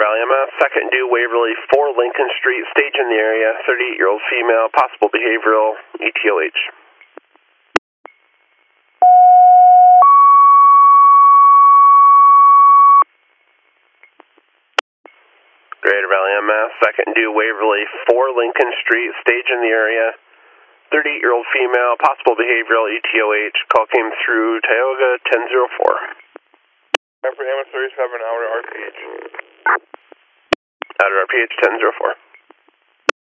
Valley MS, second due Waverly, 4 Lincoln Street, stage in the area, 38-year-old female, possible behavioral, ETOH. Greater Valley MS, second due Waverly, 4 Lincoln Street, stage in the area, 38-year-old female, possible behavioral, ETOH, call came through Tioga 1004. After MS 37, out of RPH. Out of RPH 1004.